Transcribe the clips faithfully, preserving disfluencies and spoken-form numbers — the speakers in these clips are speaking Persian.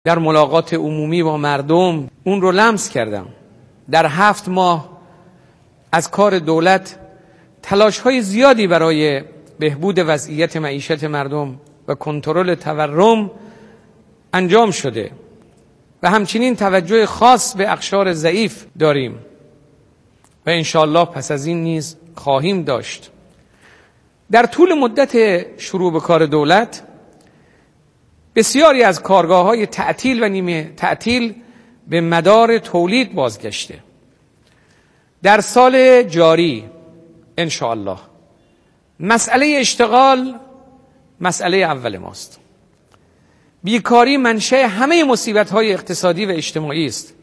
در ملاقات عمومی با مردم اون رو لمس کردم. در هفت ماه از کار دولت تلاش‌های زیادی برای بهبود وضعیت معیشت مردم و کنترل تورم انجام شده و همچنین توجه خاص به اقشار ضعیف داریم و انشاءالله پس از این نیز خواهیم داشت. در طول مدت شروع به کار دولت بسیاری از کارگاه‌های تعطیل و نیمه تعطیل به مدار تولید بازگشته. در سال جاری انشاءالله مسئله اشتغال مسئله اول ماست. بیکاری منشأ همه مصیبت‌های اقتصادی و اجتماعی است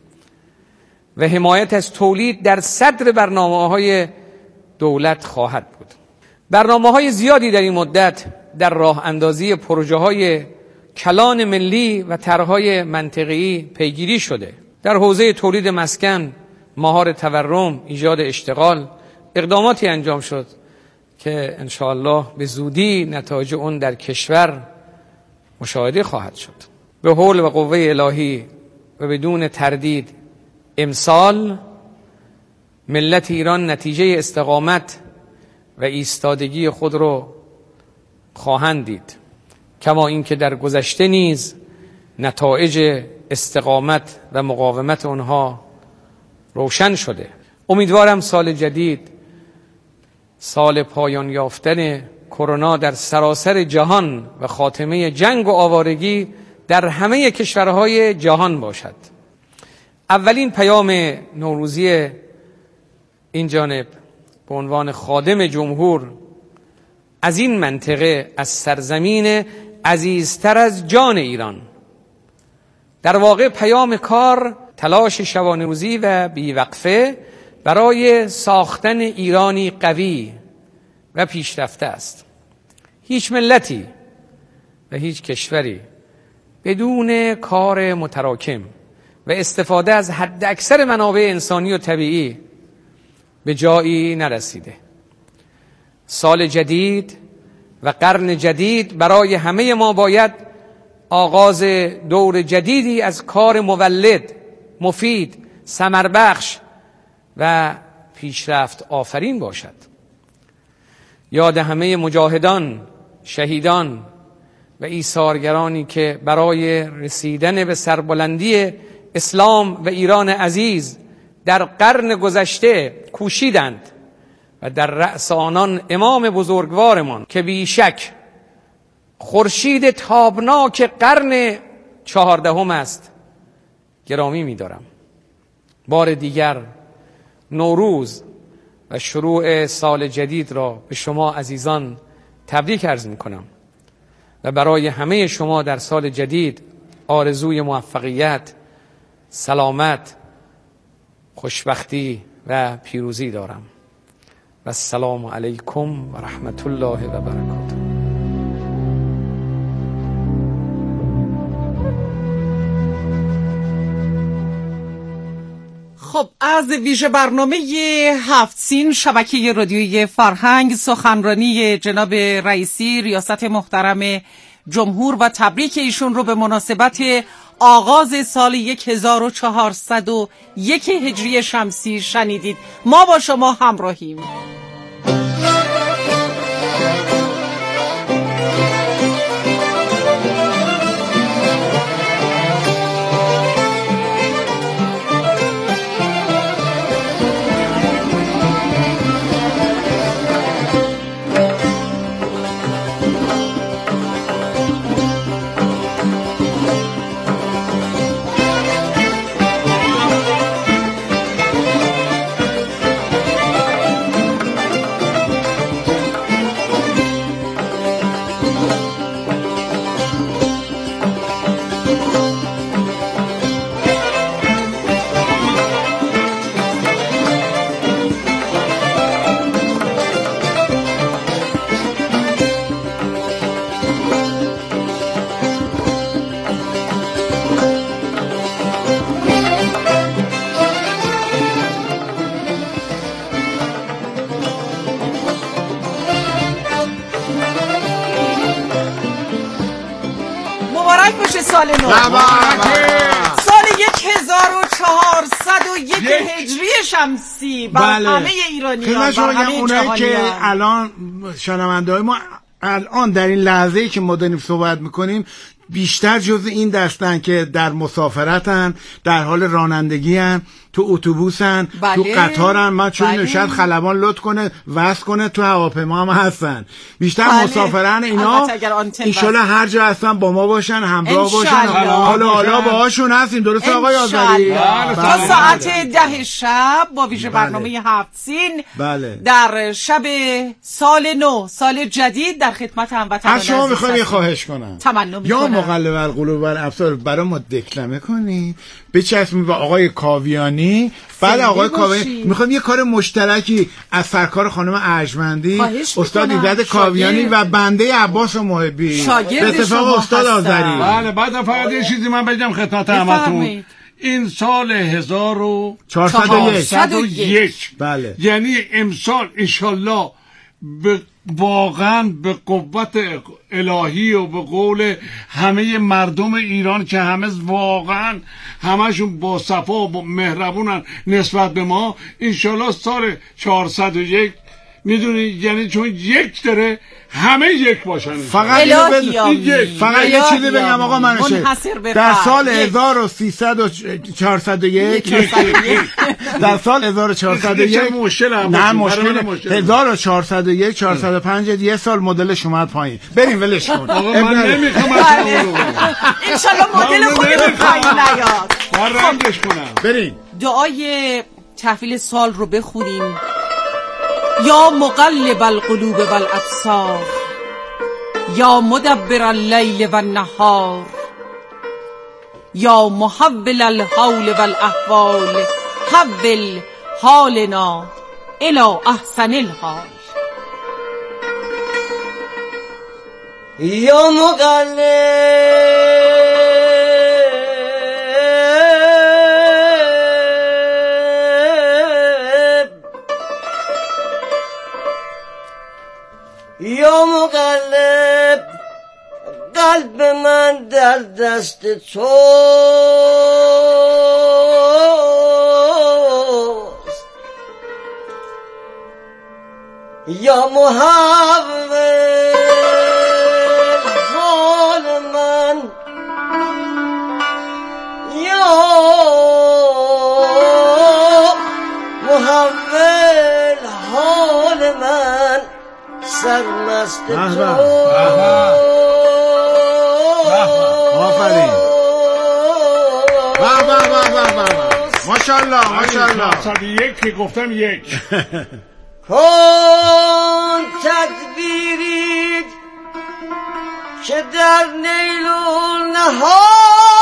و حمایت از تولید در صدر برنامه‌های دولت خواهد بود. برنامه‌های زیادی در این مدت در راه اندازی پروژه‌های کلان ملی و طرح‌های منطقه‌ای پیگیری شده. در حوزه تولید مسکن، مهار تورم، ایجاد اشتغال اقداماتی انجام شد که انشاءالله به زودی نتایج اون در کشور مشاهده خواهد شد. به حول و قوه الهی و بدون تردید امسال ملت ایران نتیجه استقامت و ایستادگی خود رو خواهند دید، کما اینکه در گذشته نیز نتایج استقامت و مقاومت اونها روشن شده. امیدوارم سال جدید، سال پایان یافتن کرونا در سراسر جهان و خاتمه جنگ و آوارگی در همه کشورهای جهان باشد. اولین پیام نوروزی این جانب به عنوان خادم جمهور از این منطقه، از سرزمین عزیزتر از جان ایران، در واقع پیام کار تلاش شبانه‌روزی و بیوقفه برای ساختن ایرانی قوی و پیشرفته است. هیچ ملتی و هیچ کشوری بدون کار متراکم و استفاده از حد اکثر منابع انسانی و طبیعی به جایی نرسیده. سال جدید و قرن جدید برای همه ما باید آغاز دور جدیدی از کار مولد، مفید، ثمربخش و پیشرفت آفرین باشد. یاد همه مجاهدان، شهیدان و ایثارگرانی که برای رسیدن به سربلندی اسلام و ایران عزیز در قرن گذشته کوشیدند و در رأس آنان امام بزرگوارمان که بیشک خورشید تابناک قرن چهاردهم است گرامی می‌دارم. بار دیگر نوروز و شروع سال جدید را به شما عزیزان تبریک عرض می‌کنم و برای همه شما در سال جدید آرزوی موفقیت، سلامت، خوشبختی و پیروزی دارم. و السلام علیکم و رحمت الله و برکاته. خب از ویژه برنامه هفت سین شبکه رادیویی فرهنگ، سخنرانی جناب رئیسی ریاست محترم جمهور و تبریک ایشون رو به مناسبت آغاز سال هزار و چهارصد و یک هجری شمسی شنیدید. ما با شما همراهیم. سال نو. شمسی بر بله. همه ایرانیان، بر همه اونایی که جهانیان. الان شنونده های ما الان در این لحظه‌ای که ما داریم صحبت میکنیم بیشتر جز این دستن که در مسافرتن، در حال رانندگی‌ان، تو اتوبوسن، بله. تو قطارن. من چون بله. شاید خلبان لطف کنه وصل کنه تو هواپیما هم هستن. بیشتر بله. مسافرن اینا. انشالله هر جا هستن با ما باشن، همراه باشن. حالا حالا باهاشون هستیم. درسته آقای آذری؟ تا ساعت ده شب با ویژه برنامه هفت سین بله. در شب سال نو، سال جدید در خدمت هموطنان از شما میخوام یه خواهش کنم. تمنا میکنم. یا مقلب القلوب و الابصار برای ما دکلمه کنی، بچسبیم با آقای کاویانی. بعد آقای کاویانی میخوام یه کار مشترکی از سرکار خانم ارجمندی، استاد ایزد کاویانی و بنده عباس محبی به اتفاق استاد آذری. بله. بعد فقط یه چیزی من بگم خدمت همتون. این سال هزار و چهارصد و یک بله. یعنی امسال انشالله به واقعا به قوت الهی و به قول همه مردم ایران که همه واقعا همشون با صفا و مهربونن نسبت به ما، انشالله سال چهارصد و یک میدونی یعنی چون یک داره همه یک باشن. فقط یک فقط یه چیزی بگم آقا منشه در سال هزار و سیصد و چهارصد و یک در سال هزار و چهارصد و یک نه مشکل هزار و چهارصد و یک چهارصد و پنج یه سال مدلش اومد پایین. بریم ولش کن. آقا من نمیخوام انشالله مدل خودمون پایین نیاد. من رنگش کنم. بریم دعای تحویل سال رو بخونیم. یا مقلب القلوب والابصار یا مدبر اللیل والنهار یا محول الحول والاحوال حول حالنا الی احسن الحال. یا مقلب یا مقلب قلب من در دست توست، یا محول حال من، یا محول حال من، سرمست تو. آفرین. بابا بابا بابا ماشاءالله ماشاءالله. صد یک که گفتم یک. کن تدبیری که در نیل و نهار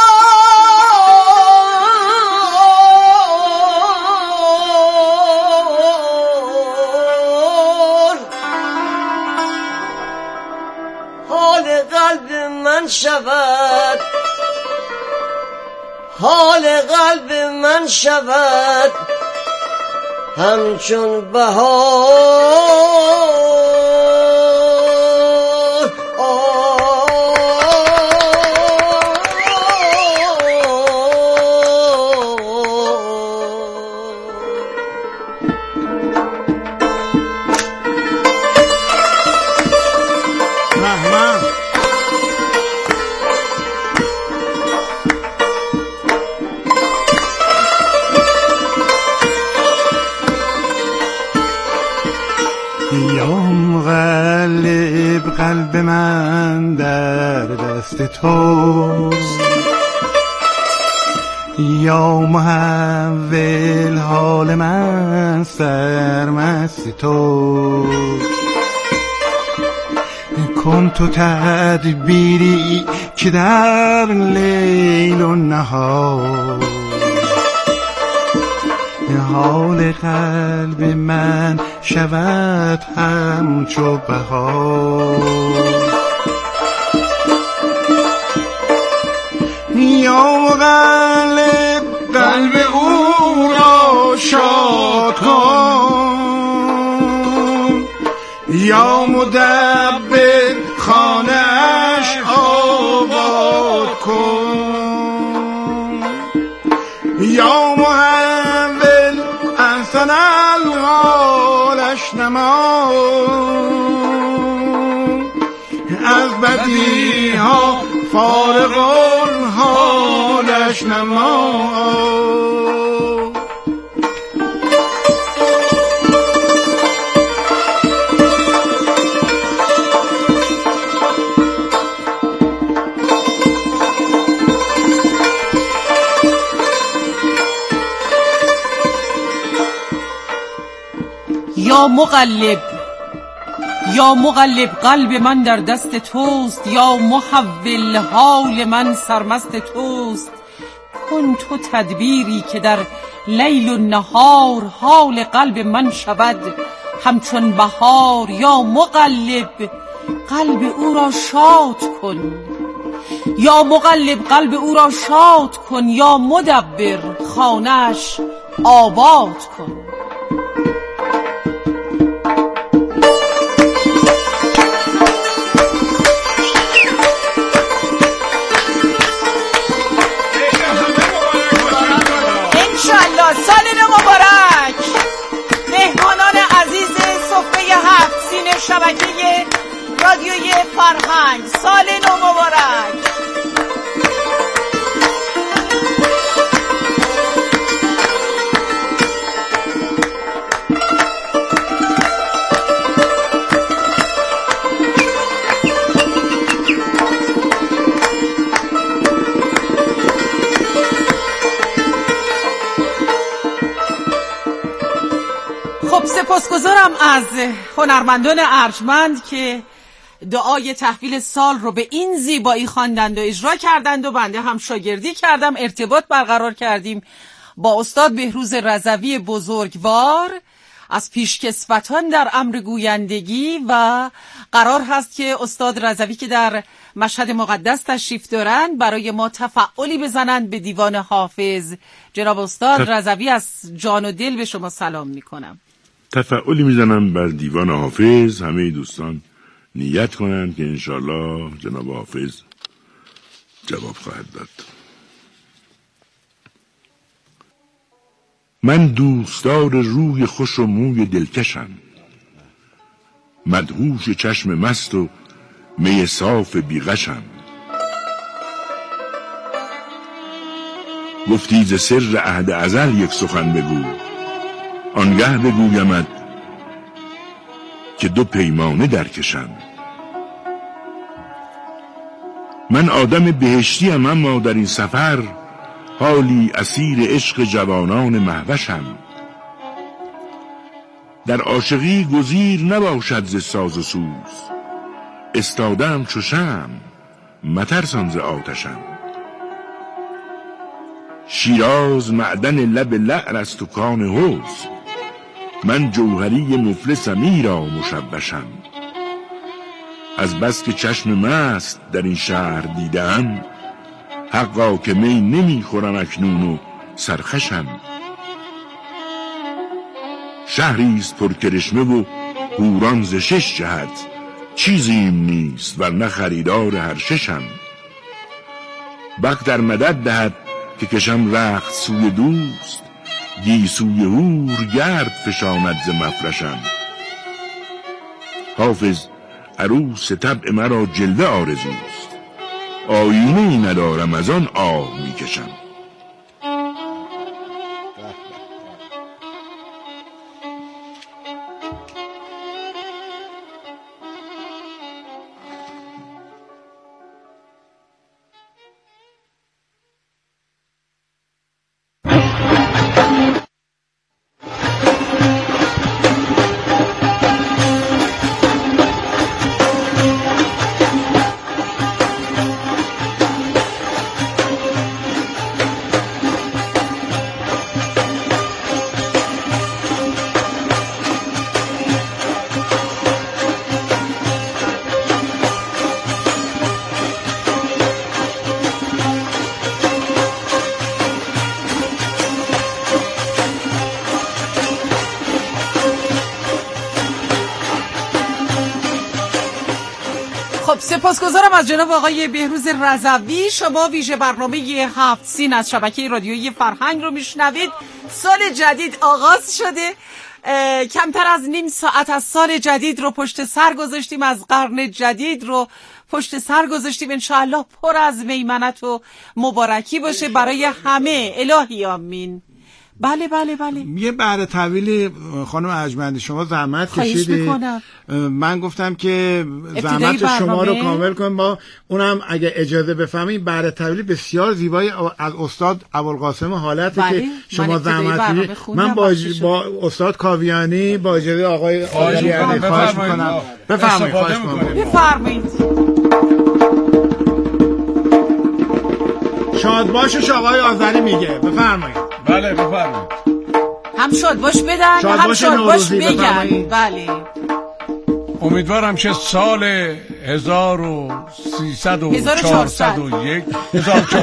قلب من شود، حال قلب من شود همچون بهار. قلب من در دست تو، یا محول حال من سرمست تو. کن تو تدبیری که در لیل و نهار حال قلب من شود همچو بهار. یا مقلب قلب او را شاد کن، یا مدبر خانه‌اش آباد کن، یا محول احسن فارغ الحالش نما. یا مقلب یا مقلب قلب من در دست توست، یا محول حال من سرمست توست. کن تو تدبیری که در لیل و نهار حال قلب من شود همچون بهار. یا مقلب قلب او را شاد کن، یا مقلب قلب او را شاد کن، یا مدبر خانه‌اش آباد کن. سال نو مبارک مهمانان عزیز سفره هفت سین شبکه رادیوی فرهنگ، سال نو مبارک. سپاسگزارم از هنرمندان ارجمند که دعای تحویل سال رو به این زیبایی خواندند و اجرا کردند و بنده هم شاگردی کردم. ارتباط برقرار کردیم با استاد بهروز رضوی بزرگوار از پیشکسوتان در امر گویندگی و قرار هست که استاد رضوی که در مشهد مقدس تشریف دارند برای ما تفعالی بزنند به دیوان حافظ. جناب استاد رضوی از جان و دل به شما سلام میکنم. تفعالی میزنم بر دیوان حافظ. همه دوستان نیت کنند که انشالله جناب حافظ جواب خواهد داد. من دوستدار روی خوش و موی دلکشم، مدهوش چشم مست و می صاف بیغشم. گفتی ز سر عهد ازل یک سخن بگو، آنگه بگویمت که دو پیمانه درکشم. من آدم بهشتیم اما در این سفر حالی اسیر عشق جوانان مهوشم. در عاشقی گزیر نباشد ز ساز و سوز، استادم چو شمع مترسان ز آتشم. شیراز معدن لب لعل است و کان حسن، من جوهری مفلسم ایرا مشوشم. از بس که چشم مست در این شهر دیدم، حقا که می نمی خورم اکنون و سرخشم. شهریست پر کرشمه و حوران ز شش جهت، چیزیم نیست ورنه خریدار هر ششم. بخت در مدد دهد که کشم رخت سوی دوست، گیسوی حور گرد فشاند ز مفرشم. حافظ عروس طبع مرا جلوه آرزوست، آیینه ای ندارم از آن آه میکشم. سپاسگزارم از جناب آقای بهروز رضوی. شما ویژه برنامه هفت سین از شبکه رادیویی فرهنگ رو میشنوید. سال جدید آغاز شده، کمتر از نیم ساعت از سال جدید رو پشت سر گذاشتیم، از قرن جدید رو پشت سر گذاشتیم. انشاءالله پر از میمنت و مبارکی باشه برای همه. الهی آمین. بله بله بله. یه بهره طویلی خانم ارجمند شما زحمت کشیدید، من گفتم که زحمت شما رو کامل کنیم با اونم اگه اجازه بفهمید. بهره طویلی بسیار زیبایی از استاد ابوالقاسم حالتی بله. که شما زحمت کشیدید. من با, ج... با استاد کاویانی با اجازه آقای آقایی خواهش میکنم بفرمایید. خواهش میکنم بفرمایید. شاد باشش آقای آذری میگه بفرمایید. بله بفرمایید. هم شاد باش بدن شاد هم باش شاد باش بگن. بله. امیدوارم که سال هزار و سیصد و چهارصد و یک هزار و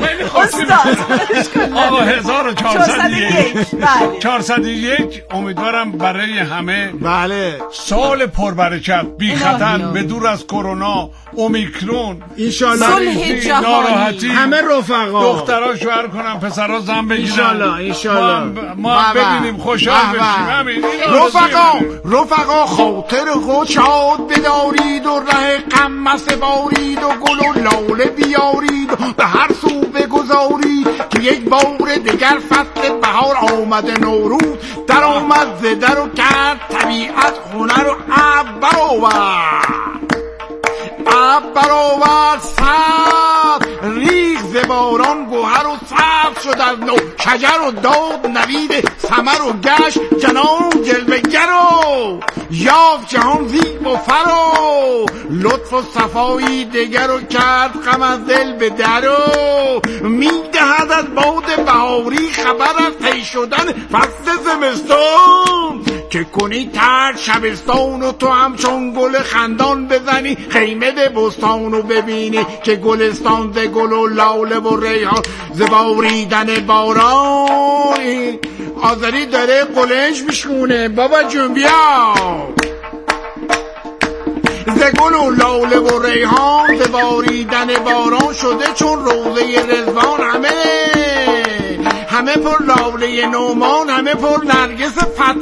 چهارصد و یک چهارصد و یک امیدوارم برای همه بله سال پربرکت، بی خطر، به دور از کرونا، اومیکرون، انشالله ناراحتی، همه رفقا دخترها شوهر کنن، پسرها زن بگیرن، انشالله انشالله ما هم ببینیم خوشحال بشیم. همین رفقا رفقا خاطر خود شاد بدارید و ره غم مسوارید و گل و لاله بیارید و به هر سو بگذارید که یک بار دیگر فصل بهار آمد نوروز در آمد زده رو کرد طبیعت خونه رو اب برآورد اب برآورد سبز ریخ باران گوهر و سبز شد از نو شجر و داد نوید ثمر و گشت جنان جلوه‌گر و یافت جهان زیب و فرو لطف و صفایی دگر و کرد غم از دل به درو میدهد از باد بهاری خبر از طی شدن فصل زمستان که کنی ترد شبستان و تو همچون گل خندان بزنی خیمه به بستان و ببینی که گلستان ز گل و لاله و ریحان ز باریدن باران. آذری داره قلنج میشونه بابا جون بیا. ز گل و لاله و ریحان ز باریدن باران شده چون روضه رضوان همه همه پر لاله نومان، همه پر نرگس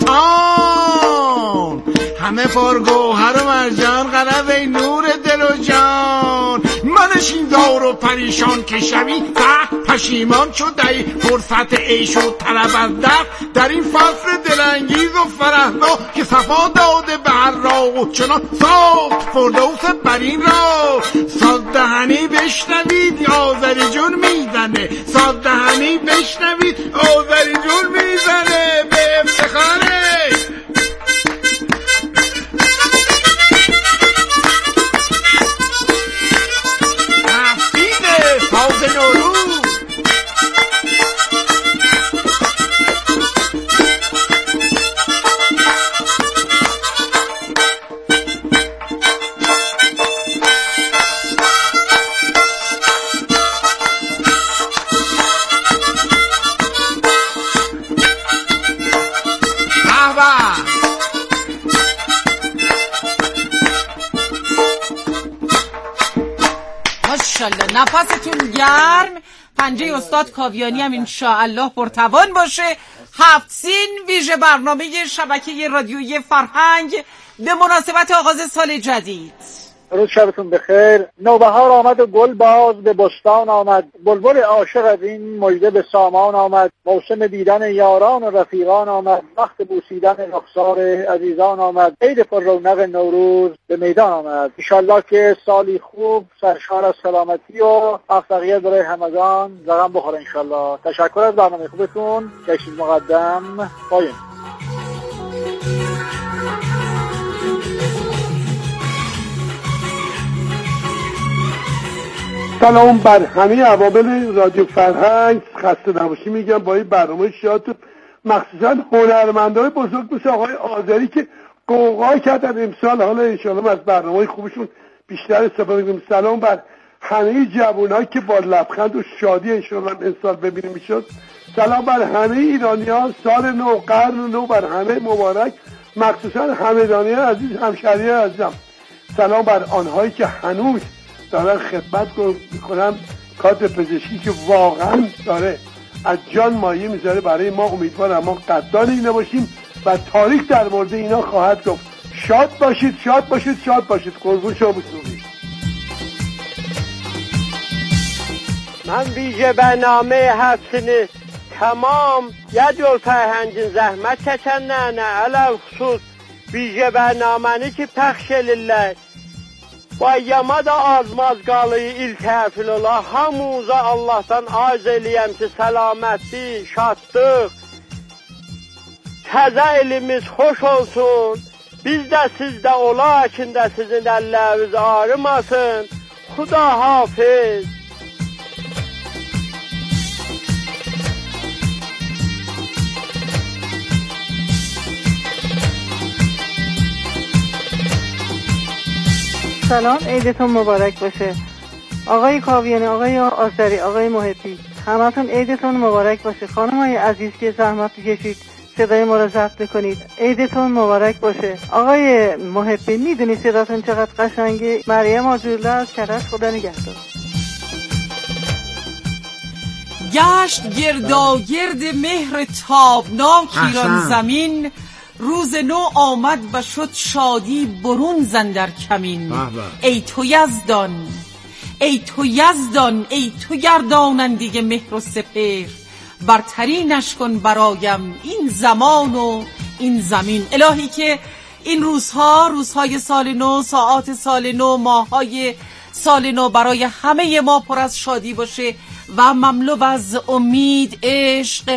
فتان، همه پر گوهر و مرجان غرض ای نور دل و جان. منشین دار و پریشان که شوی سخت پشیمان شد ای فرصت عیش و طلب از دست در این فصل دلانگیز و فرحنا که صفا داده به هر راه و چنان ساخت فردوس برین را. ساز دهنی بشنوید آذری جون میزنه، ساز دهنی بشنوید آذری جون میزنه به افتخاره. ساز نوروز نفستون گرم. پنجه استاد کاویانی هم انشاءالله پرتوان باشه. هفت سین ویژه برنامه شبکه رادیویی فرهنگ به مناسبت آغاز سال جدید. روز شبتون بخیر. نوبهار آمد و گل باز به بستان آمد، بلبل عاشق از این مژده به سامان آمد. موسم دیدن یاران و رفیقان آمد، وقت بوسیدن رخسار عزیزان آمد. عید پر رونق نوروز به میدان آمد. انشالله که سالی خوب سرشار از سلامتی و موفقیت برای همگان رقم بخوره انشالله. تشکر از برنامه خوبتون. کشید مقدم پایین. سلام بر همه عوامل رادیو فرهنگ. خسته نباشی میگم با این برنامه شادتون، مخصوصا هنرمندای بزرگ مثل آقای آذری که قوقا کردن امسال. حالا انشاءالله از برنامه خوبشون بیشتر استفاده کنیم. سلام بر همه جوانایی که با لبخند و شادی انشاءالله امسال ببینیم میشد. سلام بر همه ایرانیان، سال نو، قرن نو بر همه مبارک، مخصوصا همدانیان عزیز، همشهریان عزیزم. سلام بر آنهایی که هنوز دارن خدمت میکنن، کادر پزشکی که واقعا داره از جان مایه میذاره برای ما. امیدوارم ما قدردان اینا باشیم و تاریخ در مورد اینا خواهد گفت. شاد باشید، شاد باشید، شاد باشید. قربون شما بسید. من ویژه برنامه هفتینی tamam ya yol fərhəngin zəhmət çəkənlərinə ələ xüsus vijə bərnaməni ki pəxş elirlər. Bayyama da azmaz qalıyı il təfil ola. Hamınıza Allahdan arz eləyəm ki səlamətli, şadlıq, təzə ilimiz xoş olsun. Biz də sizdə ola ki də sizin əlləriniz ağrımasın. Xuda hafiz. سلام، عیدتون مبارک باشه آقای کاویانی، آقای آذری، آقای محبی، همتون عیدتون مبارک باشه. خانمای عزیز که زحمت کشید صدای ما رو ضبط کنید، عیدتون مبارک باشه. آقای محبی میدونی صداتون چقدر قشنگه. مریم آجورله از کرج، خدا نگهدار. گشت گرداگرد مهر تابناک ایران زمین، روز نو آمد و شد شادی برون زندر کمین. ای تو یزدان، ای تو یزدان، ای تو گرداننده مهر و سپهر، برترینش کن برایم این زمان و این زمین. الهی که این روزها، روزهای سال نو، ساعات سال نو، ماههای سال نو برای همه ما پر از شادی باشه و مملو از امید، عشق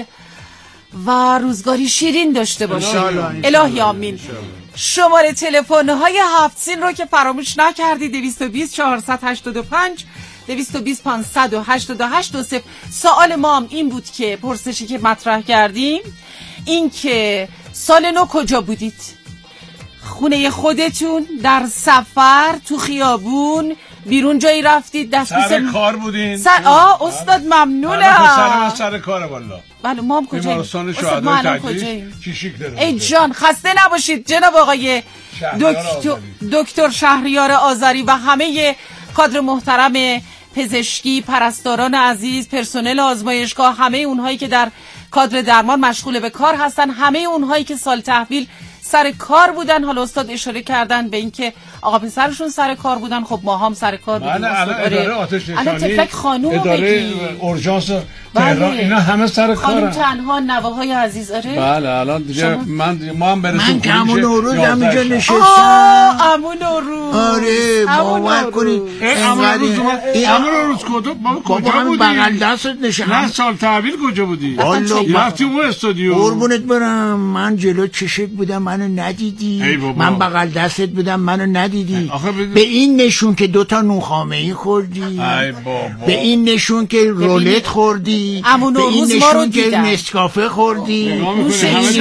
و روزگاری شیرین داشته باشه. الهی آمین. شماره تلفن های هفت سین رو که فراموش نکردی، دویست و بیست چهارصد و هشتاد و پنج دویست و بیست پانصد و هشتاد و هشت. سوال ما هم این بود که پرسشی که مطرح کردیم این که سال نو کجا بودید؟ خونه خودتون، در سفر، تو خیابون، بیرون جایی رفتید؟ دست سر بسم... کار بودین؟ سر... آه استاد ممنونم. سر من سر کاره والا. بله ما هم کجاییم؟ استاد ما الان کجاییم؟ ای جان خسته نباشید جناب آقای دکتر دکتر شهریار آذری و همه کادر محترم پزشکی، پرستاران عزیز، پرسنل آزمایشگاه، همه اونهایی که در کادر درمان مشغول به کار هستن، همه اونهایی که سال تحویل سر کار بودن. حالا استاد اشاره کردن به اینکه آقا پسرشون سر کار بودن، خب ما هم سر کار بودیم. بله الان اداره آتش نشانی، الان تفلک خانوم اداره اورژانس تهران، اینا همه سر کارن. خانوم تنها، نواهای عزیز. آره بله الان دیگه من ما هم برسیم. من که همون نوروز همینجا نشستم. آه همون نوروز. آره باور کنید همون نوروز کجا بابا همین بغل دستت نشستم. نه سال تحویل کجا بودی؟ والا رفتیم اون استودیو. قربونت برم من جلو چشت بودم منو ندیدی. من بغل دستت بودم منو ندیدی. به این نشون که دوتا نونخامه ای خوردی، به این نشون که رولت خوردی، به این نشون که نسکافه خوردی. نوش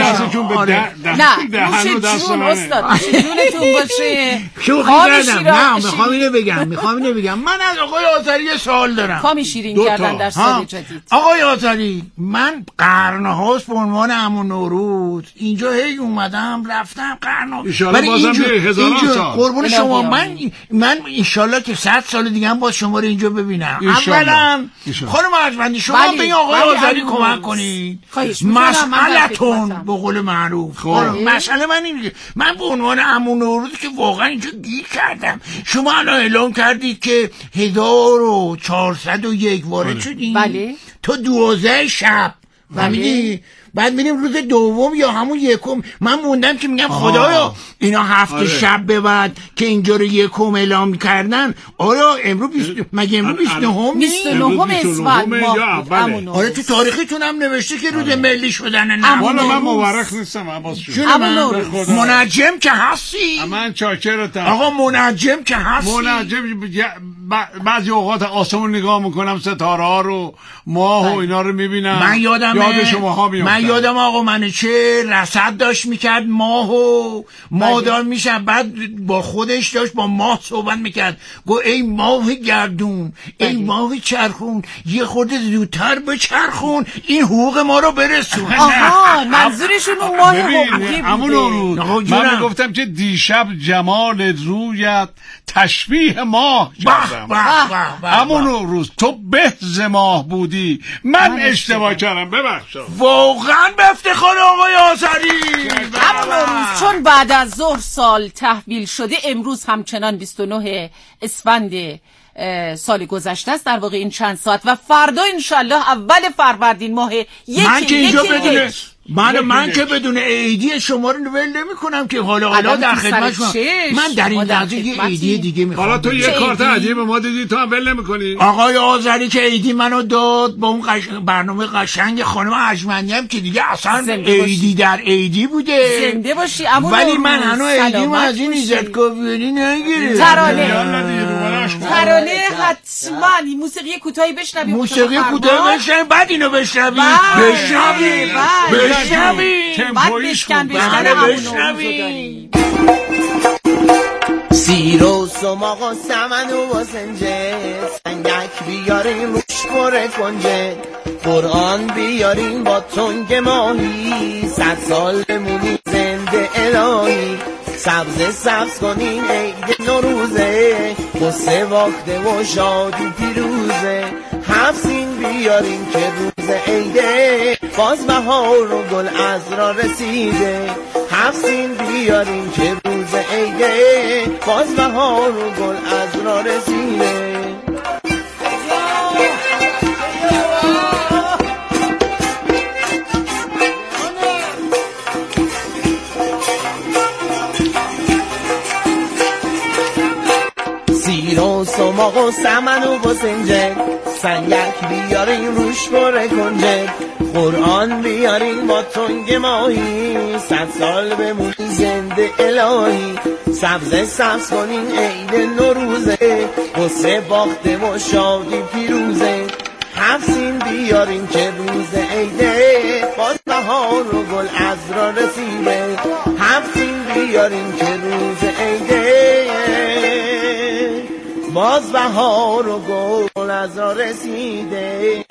جون استاد، نوش جونتون باشه. شوخی کردم. نه میخوام اینو بگم میخوام اینو بگم من از آقای آذری سوال دارم. کامی شیرین کردن در سال جدید. آقای آذری من قرنهاست به عنوان عمو نوروز اینجا هی اومدم رفتم قرنها، ولی اینجا قربون شما من من انشالله که صد سال دیگه هم باز شما رو اینجا ببینم. اولا خانم ارجمندی شما به این آقای آذری کمک کنید. مسئله‌تون به قول معروف. مسئله من اینه من به عنوان عمو نوروز که واقعا اینجا گیر کردم. شما الان اعلام کردید که هزار و چهارصد و یک وارد شدین. بله. تو دوازده شب. بله. بعد میریم روز دوم یا همون یکم. من موندم که میگم خدایا اینا هفت آره. شب به بعد که اینجا رو یکم اعلام کردن. آیا امروز بیست مگه امروز بیست و نه بیست و نه اسفند ماه؟ آره تو تاریختون هم نوشته که روز ملی شدن. نه والا من مبارک نیستم عباس جون. منجم که هستی؟ من چاکرتم آقا. منجم که هستی؟ منجم بعضی اوقات آسمون نگاه میکنم ستاره ها رو، ماه و اینا رو میبینم. من یادم یاد شماها میافتم. من یادم آقا منوچهر رصد داشت میکرد ماه و مادار میشه، بعد با خودش داشت با ماه صحبت میکرد، گو ای ماه گردون، ای ماه چرخون، یه خورده زودتر بچرخون این حقوق ما رو برسون. آها منظورشون اون ماه حقوقی بوده. من میگفتم که دیشب جمال رویت تشبیه ماه کردم. همون روز تو به ز ماه بودی، من اشتباه کردم ببخش. واقعا به افتخار آقای آذری. همون چون بعد از ظهر سال تحویل شده، امروز همچنان بیست و نه اسفند سال گذشته است در واقع این چند ساعت و فردا انشالله اول فروردین ماه یکی من که اینجا یکی بدونه یک. من من که بدون عیدی شما رو ول نمی‌کنم که حالا حالا در خدمت شما. من در این لحظه یه عیدی دیگه می‌خوام. حالا تو یه کارت هدیه به ما دادی تو هم ول نمی‌کنی؟ آقای آذری که عیدی منو داد با اون قش... برنامه قشنگ خانم اجمنی هم که دیگه اصلا عیدی در عیدی بوده. زنده باشی عمو. ولی من هنوز عیدی ما از این ایزد کاویانی نگیرم. ترانه ترانه حتما موسیقی کوتاهی بشنویم. موسیقی کوتاهی بشنویم بعد اینو بشنویم. بشنویم. بشنویم. بعد بشکن بشکن همونو سیر و سماق و سمن و باسنجه سنگک بیاریم روش پره کنجه قرآن بیاریم با تنگ ماهی صد سال بمونی زنده الهی سبز سبز کنین عید نوروزه قصه واخته و شادی پیروزه هفسین بیاریم که روز عیده باز بهار و گل عذرا رسیده هفسین بیاریم که روز عیده باز بهار و گل عذرا رسیده سیر و سماق و سمن و باسنجه سنگک بیاریم روش پره کنجه قرآن بیاریم با تنگ ماهی صد سال بمونی زنده الهی سبز سبز کنین عید نوروزه قصه باخته و شادی پیروزه هفسین بیاریم که روز عیده باز بهار و گل عذرا رسیده هفسین بیاریم که روز عیده باز بهار و گل عذرا رسیده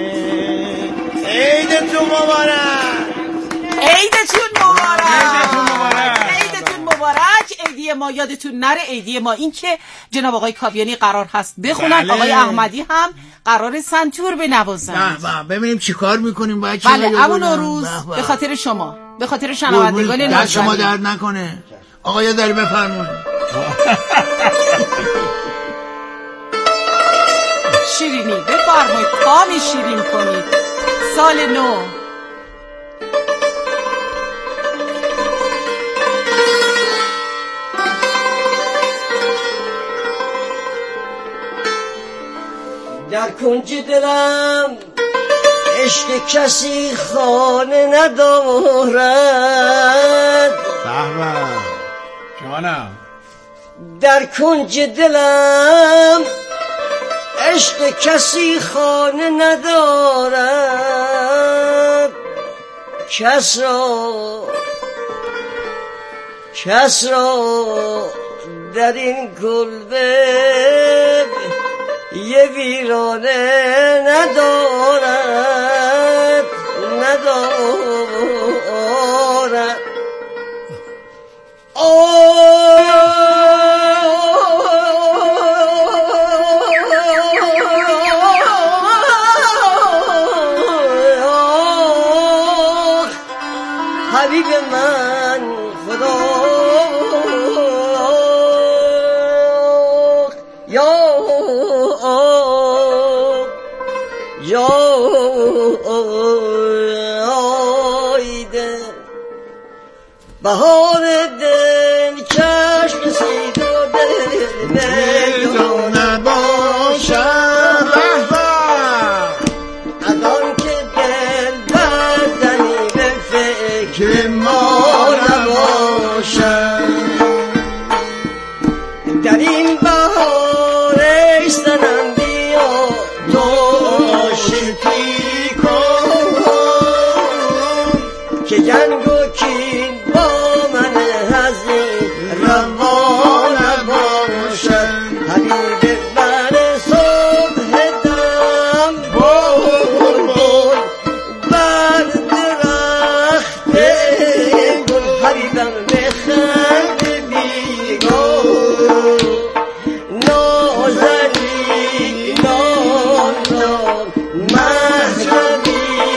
عیدتون مبارک عیدتون مبارک عیدتون مبارک عیدتون مبارک عیدی ما یادتون نره عیدی ما این که جناب آقای کاویانی قرار هست بخونن بله. آقای احمدی هم قرار سنتور بنوازن ببینیم چیکار میکنیم باید بله اما نوروز به خاطر شما به خاطر شنوندگان نازنین شما درد نکنه آقای داری بفرمایید شیرینی بفرمایید کامی شیرین کنید سال نو در کنج دلم عشق کسی خانه ندارد بهبه جانم در کنج دلم عشق کسی خانه ندارد کس را کس را در این کلبه یه ویرانه ندارد ندارد حبیب من خدا یا یا آیده بهار دل چشم سید و دل دل نباشد از آن که دل بردنی به فکر ما نباشد در این بهار ایستنم بیا دوشتی کن که جنگ و کین